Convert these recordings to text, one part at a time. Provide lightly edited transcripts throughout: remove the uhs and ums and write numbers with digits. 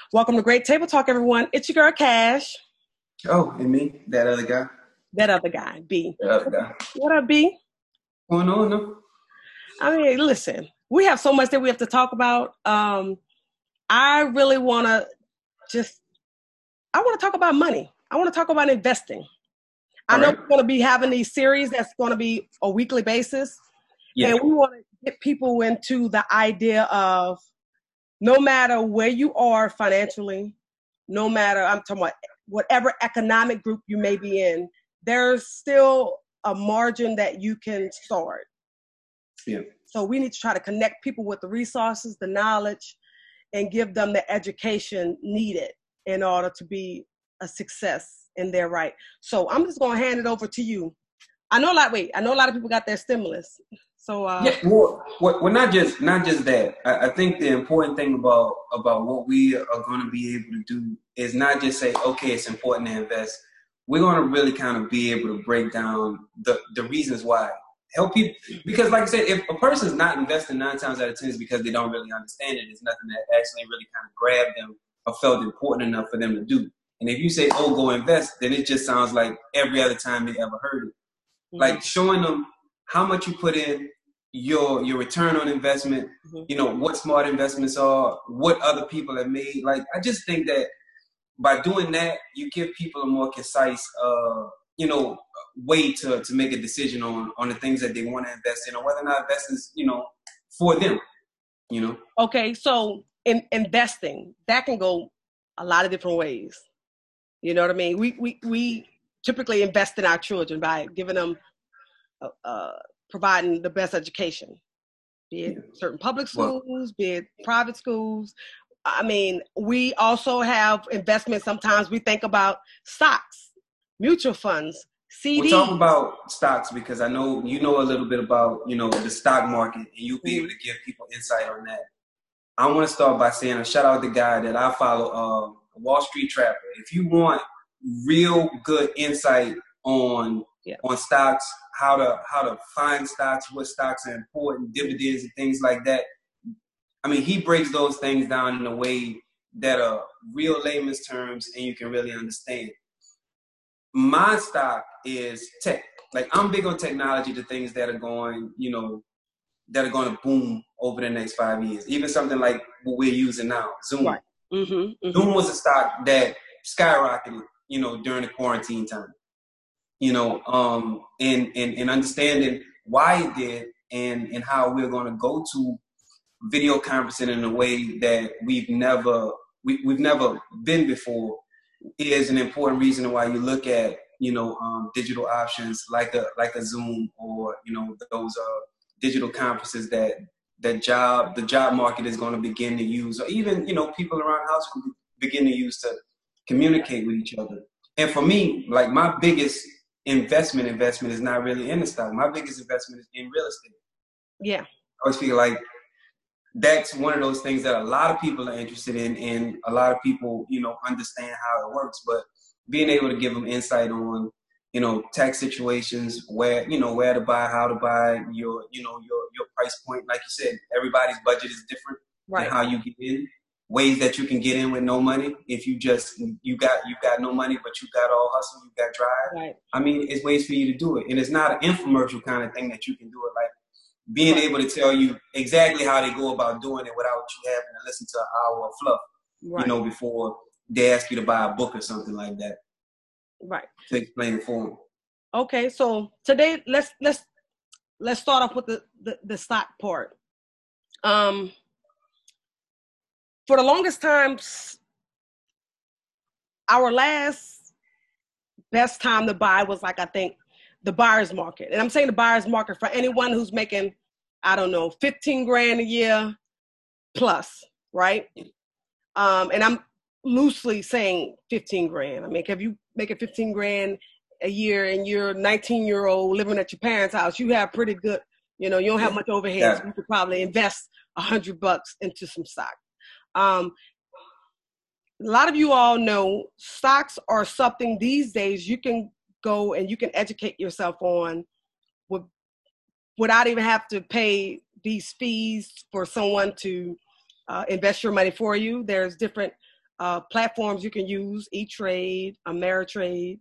Welcome to Great Table Talk, everyone. It's your girl, Cash. Oh, and me, that other guy, That other guy, B. that other guy. What up, B? Going on, no? I mean, listen, we have so much that we have to talk about. I really want to I want to talk about money. I want to talk about investing. I All know right. we're going to be having these series that's going to be a weekly basis. Yeah. And we want to get people into the idea of no matter where you are financially, no matter, I'm talking about whatever economic group you may be in, there's still a margin that you can start. Yeah. So we need to try to connect people with the resources, the knowledge, and give them the education needed in order to be a success in their right. So I'm just going to hand it over to you. I know a lot of people got their stimulus. So Yeah. Well, not just that. I think the important thing about what we are going to be able to do is not just say, okay, it's important to invest. We're going to really kind of be able to break down the reasons why. Help people, because like I said, if a person's not investing 9 times out of 10 is because they don't really understand it. It's nothing that actually really kind of grabbed them or felt important enough for them to do. And if you say, oh, go invest, then it just sounds like every other time they ever heard it. Like showing them how much you put in, your return on investment, what smart investments are, what other people have made. Like, I just think that by doing that, you give people a more concise, way to make a decision on the things that they want to invest in or whether or not invest is, for them. Okay, so in investing, that can go a lot of different ways. You know what I mean? We typically invest in our children by giving them, providing the best education, be it certain public Well, schools, be it private schools. I mean, we also have investments. Sometimes we think about stocks, mutual funds, we'll talk CDs. about stocks because I know you know a little bit about, the stock market and you'll be able to give people insight on that. I want to start by saying a shout out to the guy that I follow, Wall Street Trapper. If you want real good insight on on stocks, how to find stocks, what stocks are important, dividends and things like that. I mean, he breaks those things down in a way that are real layman's terms and you can really understand. My stock is tech. Like I'm big on technology, the things that are going, that are going to boom over the next 5 years. Even something like what we're using now, Zoom. Right. Zoom was a stock that skyrocketed, during the quarantine time. And understanding why it did and how we're going to go to video conferencing in a way that we've never been before is an important reason why you look at digital options like a Zoom or those digital conferences that the job market is going to begin to use, or even people around the house will begin to use to communicate with each other. And for me, like my biggest investment is not really in the stock. My biggest investment is in real estate. Yeah. I always feel like that's one of those things that a lot of people are interested in, and a lot of people, understand how it works. But being able to give them insight on, tax situations, where to buy, how to buy, your price point. Like you said, everybody's budget is different, Right. and how you get in. Ways that you can get in with no money. If you got no money, but you got all hustle, you got drive. Right. I mean, it's ways for you to do it, and it's not an infomercial kind of thing that you can do it like. Being able to tell you exactly how they go about doing it without you having to listen to an hour of fluff, Right. before they ask you to buy a book or something like that. Right. To explain it for them. Okay, so today let's start off with the stock part. For the longest time, our last best time to buy was like, I think, the buyer's market. And I'm saying the buyer's market for anyone who's making, I don't know, 15 grand a year plus, right? And I'm loosely saying 15 grand. I mean, if you make it 15 grand a year and you're a 19-year-old living at your parents' house, you have pretty good, you don't have much overhead. So you could probably invest $100 into some stock. A lot of you all know stocks are something these days you can go and you can educate yourself on without even have to pay these fees for someone to invest your money for you. There's different platforms you can use: E-Trade, Ameritrade,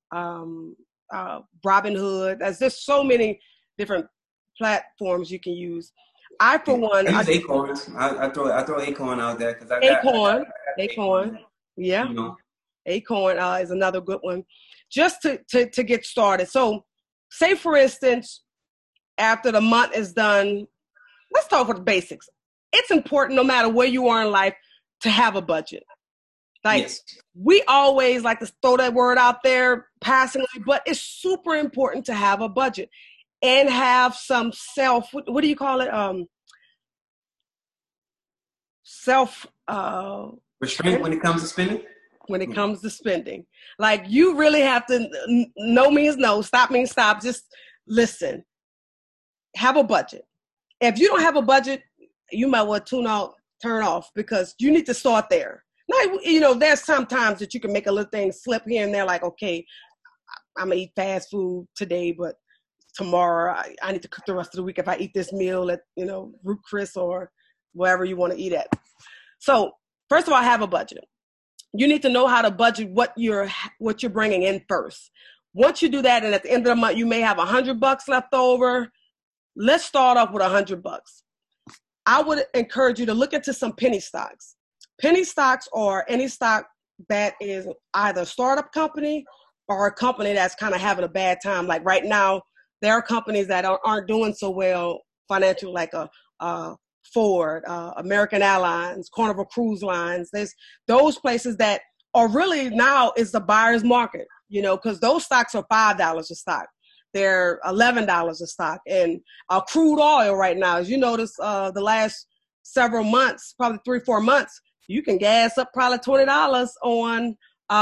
Robinhood. There's just so many different platforms you can use. I, for one, I use Acorns. I throw Acorn out there because I Acorn. got Acorn. Yeah. You know. Acorn is another good one. Just to get started. So, say for instance, after the month is done, let's talk with the basics. It's important, no matter where you are in life, to have a budget. Like, yes. We always like to throw that word out there passingly, but it's super important to have a budget and have some what do you call it? Restraint when it comes to spending? When it comes to spending. Like, you really have to, no means no, stop means stop. Just listen. Have a budget. If you don't have a budget, you might want to turn off, because you need to start there. Now, there's sometimes that you can make a little thing slip here and there, like, okay, I'm going to eat fast food today, but tomorrow I need to cook the rest of the week if I eat this meal at, Ruth Chris or wherever you want to eat at. So, first of all, have a budget. You need to know how to budget what you're bringing in first. Once you do that, and at the end of the month, you may have $100 left over. Let's start off with $100. I would encourage you to look into some penny stocks. Penny stocks are any stock that is either a startup company or a company that's kind of having a bad time. Like right now, there are companies that aren't doing so well financially, like a Ford, American Airlines, Carnival Cruise Lines. There's those places that are really now is the buyer's market, because those stocks are $5 a stock. They're $11 a stock. And crude oil right now, as you notice, the last several months, probably 3-4 months, you can gas up probably $20 on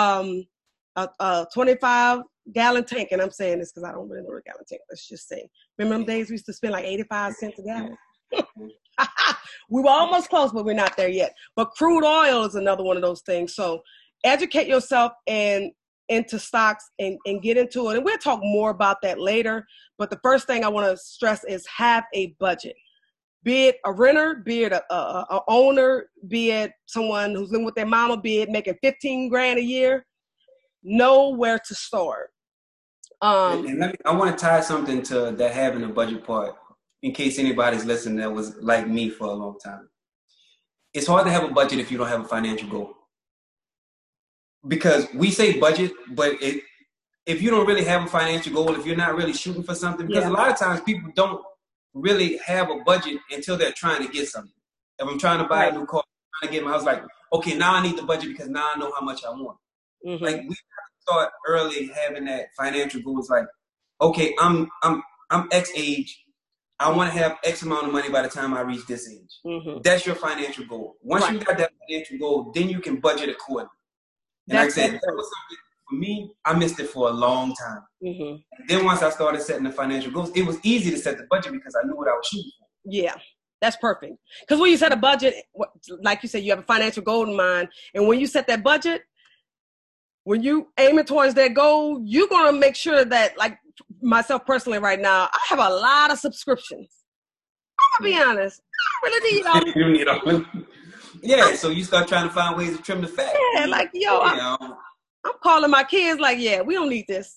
a 25-gallon tank. And I'm saying this because I don't really know a gallon tank. Let's just say. Remember them days we used to spend like 85 cents a gallon? We were almost close, but we're not there yet. But crude oil is another one of those things. So educate yourself and into stocks and get into it. And we'll talk more about that later. But the first thing I want to stress is have a budget. Be it a renter, be it a owner, be it someone who's living with their mama, be it making $15,000 a year. Know where to start. I want to tie something to that having a budget part, in case anybody's listening that was like me for a long time. It's hard to have a budget if you don't have a financial goal. Because we say budget, but if you don't really have a financial goal, if you're not really shooting for something, because a lot of times people don't really have a budget until they're trying to get something. If I'm trying to buy a new car, I'm trying to get my house, like, okay, now I need the budget because now I know how much I want. Mm-hmm. Like, we have to start early having that financial goal. It's like, okay, I'm X age. I want to have X amount of money by the time I reach this age. Mm-hmm. That's your financial goal. Once you got that financial goal, then you can budget accordingly. And like I said, that was something for me, I missed it for a long time. Mm-hmm. Then once I started setting the financial goals, it was easy to set the budget because I knew what I was shooting for. Yeah, that's perfect. Because when you set a budget, like you said, you have a financial goal in mind. And when you set that budget, when you aiming towards that goal, you're going to make sure that, like myself personally right now, I have a lot of subscriptions. I'm going to be honest. I really need all you need all of them. Yeah, so you start trying to find ways to trim the fat. Yeah, like, I'm calling my kids like, yeah, we don't need this.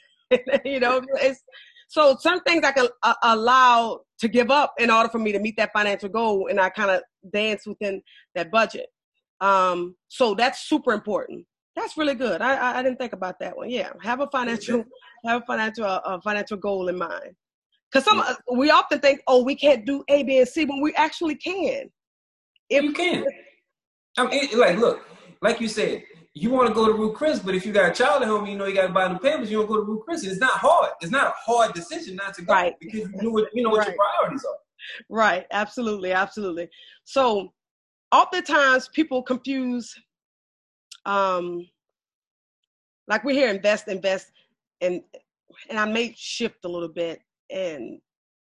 So some things I can allow to give up in order for me to meet that financial goal, and I kind of dance within that budget. So that's super important. That's really good. I didn't think about that one. Yeah, have a financial goal in mind. Because we often think, we can't do A, B, and C, but we actually can. You can. I mean, look, like you said, you want to go to Ruth Chris, but if you got a child at home, you got to buy the papers, you don't go to Ruth Chris. It's not hard. It's not a hard decision not to go because you know what your priorities are. Right. Absolutely. Absolutely. So oftentimes people confuse, like we hear invest, and I may shift a little bit, and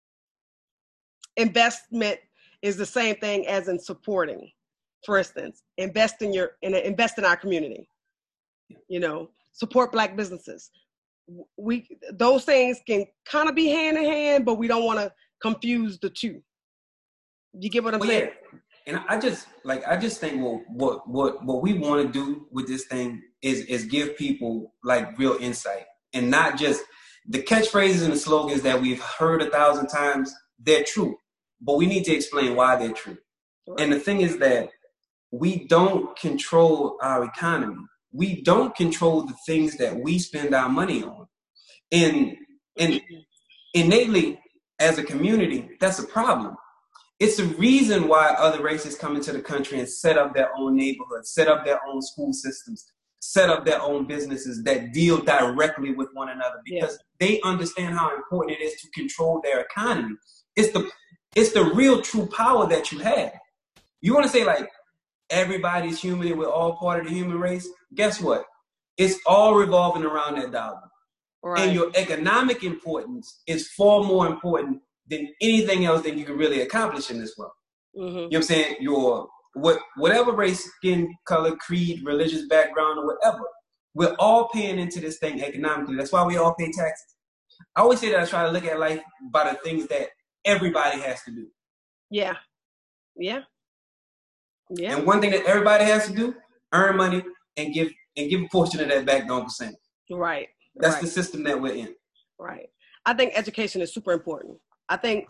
investment is the same thing as in supporting. For instance, invest in our community. Support Black businesses. Those things can kind of be hand in hand, but we don't want to confuse the two. You get what I'm saying? and I just think what we want to do with this thing is give people like real insight, and not just the catchphrases and the slogans that we've heard 1,000 times. They're true, but we need to explain why they're true. Right. And the thing is that we don't control our economy. We don't control the things that we spend our money on. And innately, as a community, that's a problem. It's the reason why other races come into the country and set up their own neighborhoods, set up their own school systems, set up their own businesses that deal directly with one another, because they understand how important it is to control their economy. It's the real true power that you have. You want to say like everybody's human and we're all part of the human race? Guess what? It's all revolving around that dollar. Right. And your economic importance is far more important than anything else that you can really accomplish in this world. Mm-hmm. You know what I'm saying? Whatever race, skin color, creed, religious background, or whatever, we're all paying into this thing economically. That's why we all pay taxes. I always say that I try to look at life by the things that everybody has to do. Yeah. Yeah. Yeah. And one thing that everybody has to do, earn money and give a portion of that back to Uncle Sam. Right. That's the system that we're in. Right. I think education is super important. I think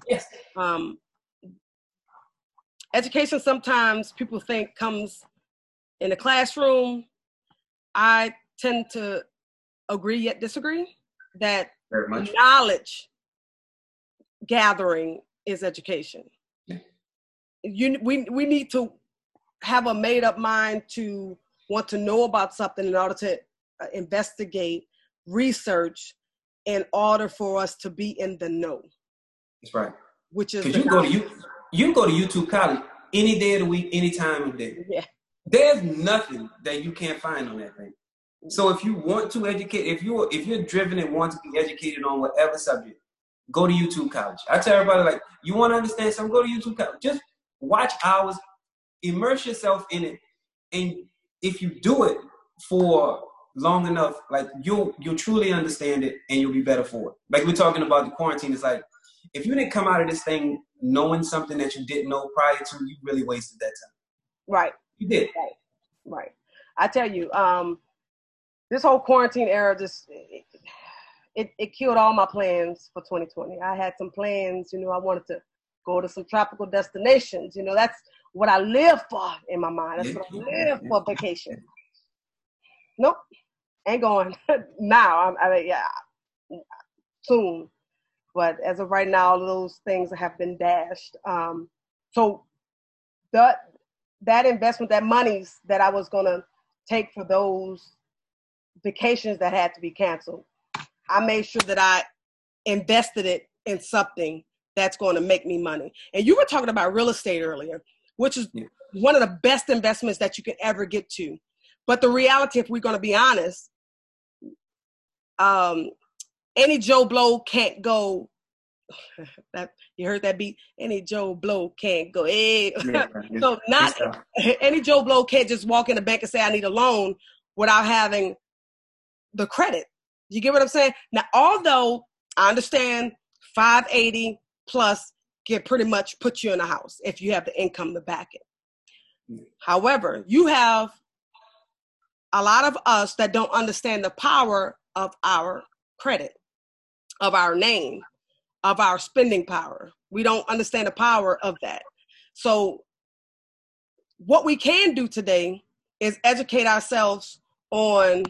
education sometimes people think comes in the classroom. I tend to agree yet disagree that knowledge gathering is education. We need to have a made up mind to want to know about something in order to investigate, research, in order for us to be in the know. That's right. Which is you can go to YouTube College any day of the week, any time of day. Yeah. There's nothing that you can't find on that thing. So if you want to educate, if you're driven and want to be educated on whatever subject, go to YouTube College. I tell everybody, like, you want to understand something, go to YouTube College. Just watch hours, immerse yourself in it, and if you do it for long enough, like you'll truly understand it and you'll be better for it. Like we're talking about the quarantine, it's like if you didn't come out of this thing knowing something that you didn't know prior to, you really wasted that time. Right. You did. Right. I tell you, this whole quarantine era just it killed all my plans for 2020. I had some plans, I wanted to go to some tropical destinations. That's what I live for in my mind. That's what I live for, vacation. Nope, ain't going now. Soon. But as of right now, those things have been dashed. So that investment, that monies that I was going to take for those vacations that had to be canceled, I made sure that I invested it in something that's going to make me money. And you were talking about real estate earlier, which is one of the best investments that you can ever get to. But the reality, if we're going to be honest, any Joe Blow can't go. That you heard that beat? Any Joe Blow can't go. Hey. So not any Joe Blow can't just walk in the bank and say I need a loan without having the credit. You get what I'm saying? Now, although I understand 580 plus can pretty much put you in a house if you have the income to back it. However, you have a lot of us that don't understand the power of our credit, of our name, of our spending power. We don't understand the power of that. So what we can do today is educate ourselves on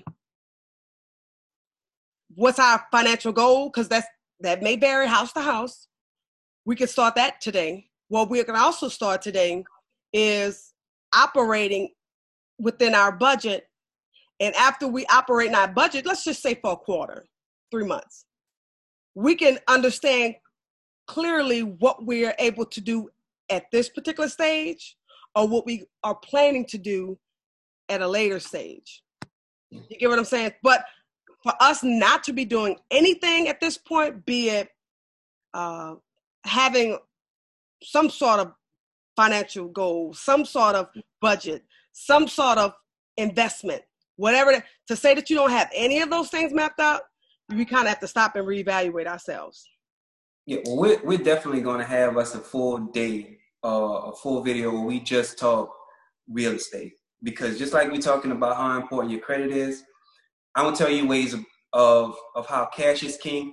what's our financial goal, because that may vary house to house. We can start that today. What we can also start today is operating within our budget. And after we operate in our budget, let's just say for a quarter, 3 months, we can understand clearly what we're able to do at this particular stage or what we are planning to do at a later stage. You get what I'm saying? But for us not to be doing anything at this point, be it having some sort of financial goal, some sort of budget, some sort of investment, whatever, to say that you don't have any of those things mapped out, we kind of have to stop and reevaluate ourselves. Yeah, well, we're definitely going to have us a full day a full video where we just talk real estate, because just like we're talking about how important your credit is, I will tell you ways of how cash is king.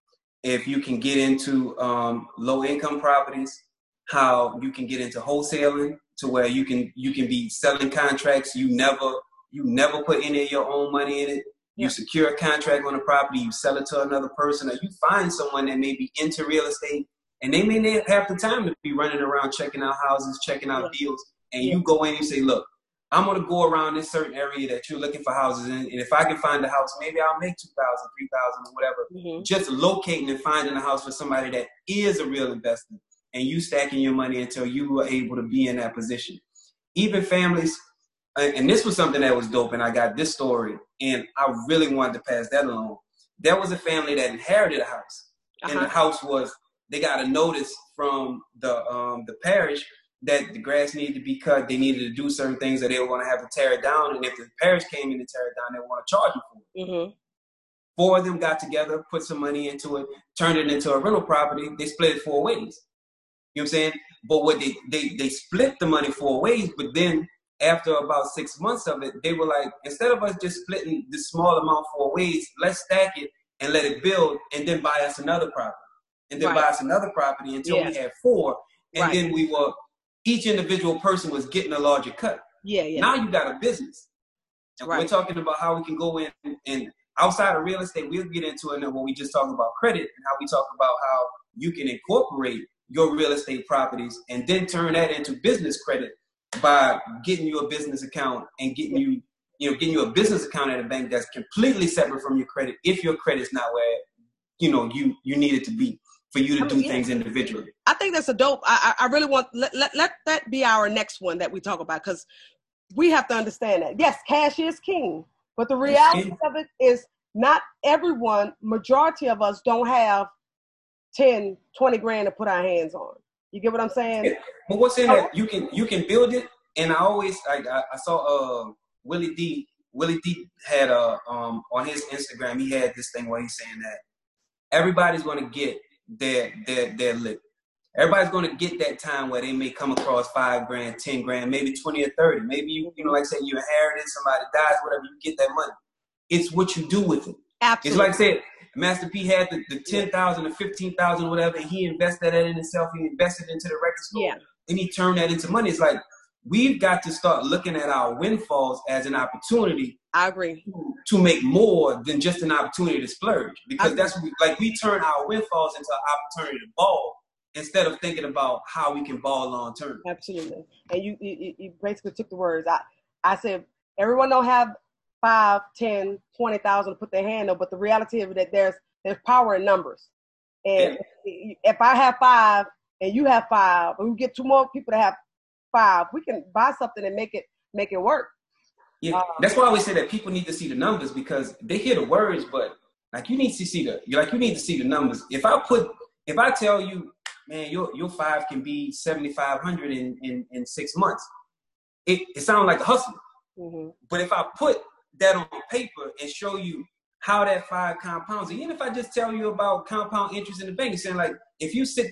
If you can get into low income properties, how you can get into wholesaling to where you can be selling contracts. You never put any of your own money in it. You secure a contract on a property, you sell it to another person, or you find someone that may be into real estate and they may not have the time to be running around checking out houses, checking out deals, and you go in and you say, look, I'm going to go around this certain area that you're looking for houses in, and if I can find a house, maybe I'll make $2,000, $3,000, or whatever. Just locating and finding a house for somebody that is a real investor, and you stacking your money until you are able to be in that position. Even families, and this was something that was dope, and I got this story, and I really wanted to pass that along. There was a family that inherited a house, and the house was, they got a notice from the parish that the grass needed to be cut. They needed to do certain things, that they were going to have to tear it down. And if the parish came in to tear it down, they want to charge you for it. Four of them got together, put some money into it, turned it into a rental property. They split it 4 ways. You know what I'm saying? But what they split the money 4 ways, but then after about 6 months of it, they were like, instead of us just splitting this small amount 4 ways, let's stack it and let it build, and then buy us another property. And then buy us another property until we had 4. And then each individual person was getting a larger cut. Now you got a business. And we're talking about how we can go in and outside of real estate, we'll get into it when we just talk about credit, and how we talk about how you can incorporate your real estate properties and then turn that into business credit by getting you a business account and getting you a business account at a bank that's completely separate from your credit, if your credit's not where you need it to be for you to do things individually. I think that's a dope. I really want let that be our next one that we talk about, because we have to understand that yes, cash is king, but the reality of it is not everyone. Majority of us don't have 10, 20 grand to put our hands on. You get what I'm saying? Yeah. But what's in that you can build it. And I always I saw Willie D had on his Instagram, he had this thing where he's saying that everybody's going to get their lick. Everybody's going to get that time where they may come across 5 grand, 10 grand, maybe 20 or 30. Maybe you like say you inherited, somebody dies, whatever, you get that money. It's what you do with it. Absolutely. It's like I said, Master P had the 10,000 or 15,000, whatever, and he invested that in himself. He invested into the record store, and he turned that into money. It's like we've got to start looking at our windfalls as an opportunity. I agree. To make more than just an opportunity to splurge, because that's what we turn our windfalls into an opportunity to ball instead of thinking about how we can ball long term. Absolutely. And you basically took the words. I said everyone don't have 5, 10, 20,000 to put their hand on, but the reality of it that there's power in numbers. And if I have 5 and you have 5, and we get 2 more people to have 5, we can buy something and make it work. Yeah, that's why I always say that people need to see the numbers, because they hear the words, but you need to see the numbers. If I tell you, man, your 5 can be 7,500 in 6 months, it sounds like a hustle. But if I put that on paper and show you how that 5 compounds, even if I just tell you about compound interest in the bank, it's saying like if you sit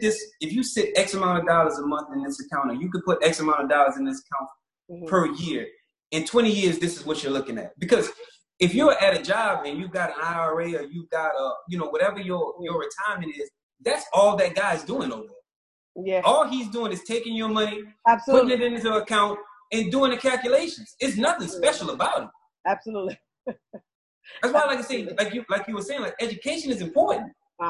X amount of dollars a month in this account, or you could put X amount of dollars in this account per year. In 20 years, this is what you're looking at. Because if you're at a job and you've got an IRA, or you've got whatever your retirement is, that's all that guy's doing over there. Yeah. All he's doing is taking your money, putting it into an account, and doing the calculations. It's nothing special about it. Absolutely. That's why, like I say, like you were saying, like education is important.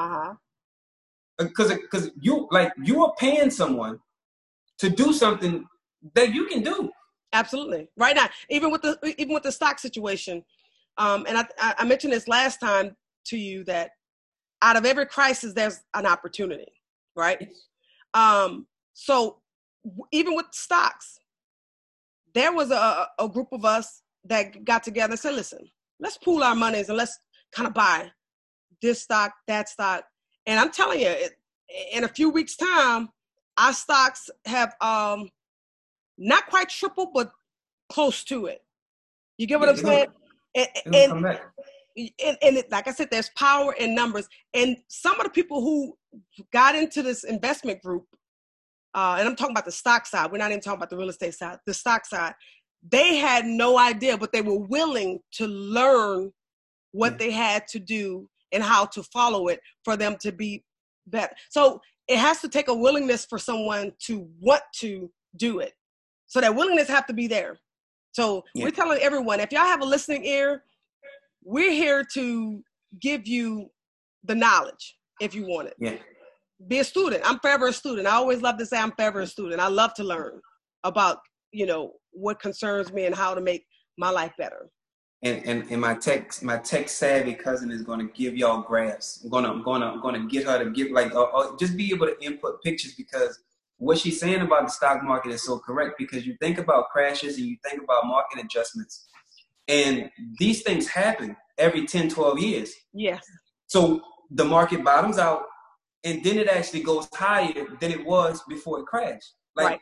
Because you are paying someone to do something that you can do. Absolutely. Right now, even with the stock situation, and I mentioned this last time to you, that out of every crisis, there's an opportunity, right? So even with stocks, there was a group of us that got together and said, listen, let's pool our monies and let's kind of buy this stock, that stock. And I'm telling you, in a few weeks' time, our stocks have not quite triple, but close to it. You get what I'm saying? And like I said, there's power in numbers. And some of the people who got into this investment group and I'm talking about the stock side. We're not even talking about the real estate side. The stock side, they had no idea, but they were willing to learn what they had to do and how to follow it for them to be better. So it has to take a willingness for someone to want to do it. So that willingness have to be there. So we're telling everyone, if y'all have a listening ear, we're here to give you the knowledge if you want it. Yeah. Be a student. I'm forever a student. I always love to say I'm forever a student. I love to learn about, you know, what concerns me and how to make my life better. And my tech savvy cousin is gonna give y'all graphs. I'm gonna get her to get just be able to input pictures, because what she's saying about the stock market is so correct, because you think about crashes and you think about market adjustments, and these things happen every 10, 12 years. Yes. So the market bottoms out, and then it actually goes higher than it was before it crashed. Like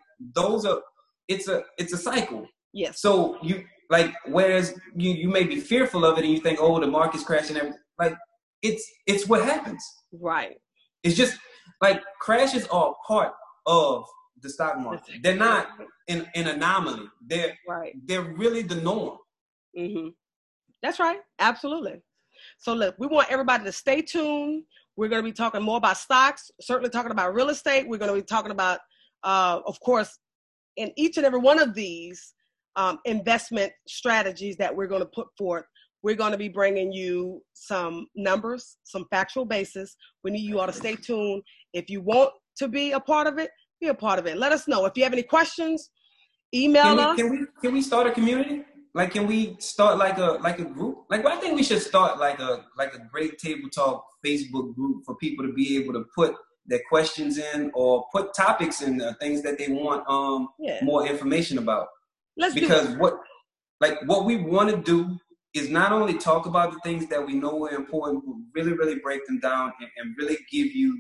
it's a cycle. Yes. So whereas you may be fearful of it and you think, oh, the market's crashing, everything. Like it's what happens. Right. It's just like crashes are part of the stock market. They're not an anomaly. They're really the norm. Mm-hmm. That's right. Absolutely. So look, we want everybody to stay tuned. We're going to be talking more about stocks, certainly talking about real estate. We're going to be talking about, of course, in each and every one of these investment strategies that we're going to put forth, we're going to be bringing you some numbers, some factual basis. We need you all to stay tuned. If you want to be a part of it, be a part of it. Let us know. If you have any questions, email us. Can we start a community? Like, can we start like a group? Like, I think we should start like a Great Table Talk Facebook group for people to be able to put their questions in or put topics in, things that they want more information about. Because what we want to do is not only talk about the things that we know are important, but really, really break them down and really give you,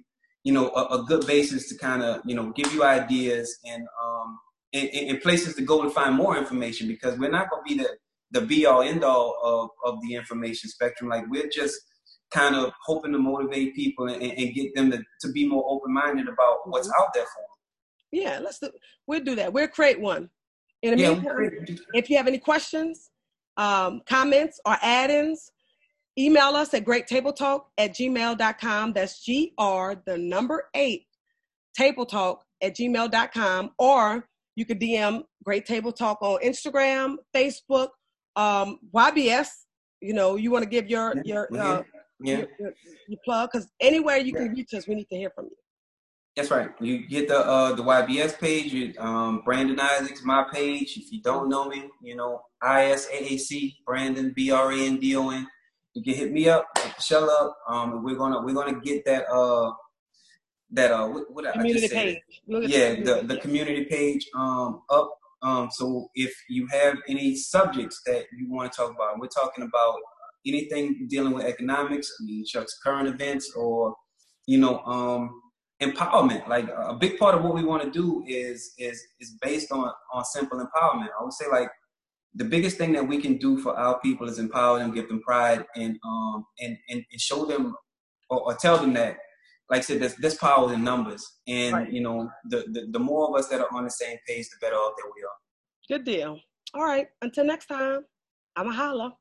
a good basis to kind of, give you ideas and places to go to find more information, because we're not going to be the be all end all of the information spectrum. Like, we're just kind of hoping to motivate people and get them to be more open-minded about what's out there for them. Yeah, we'll do that. We'll create one. In the meantime, if you have any questions, comments, or add-ins, email us at greattabletalk@gmail.com. That's GR8 tabletalk@gmail.com, or you could DM Great Table Talk on Instagram, Facebook, YBS. You want to give your plug, because anywhere you can reach us, we need to hear from you. That's right. You get the YBS page. Brandon Isaacs, my page. If you don't know me, ISAAC Brandon BRANDON. You can hit me up, Michelle up. We're gonna get that community page. The community page up. So if you have any subjects that you want to talk about, we're talking about anything dealing with economics, Chuck's current events, or empowerment. Like, a big part of what we want to do is based on simple empowerment. I would say, like, the biggest thing that we can do for our people is empower them, give them pride, and show them or tell them that, like I said, there's power in numbers, and right. The more of us that are on the same page, the better off that we are. Good deal. All right. Until next time, I'm a holla.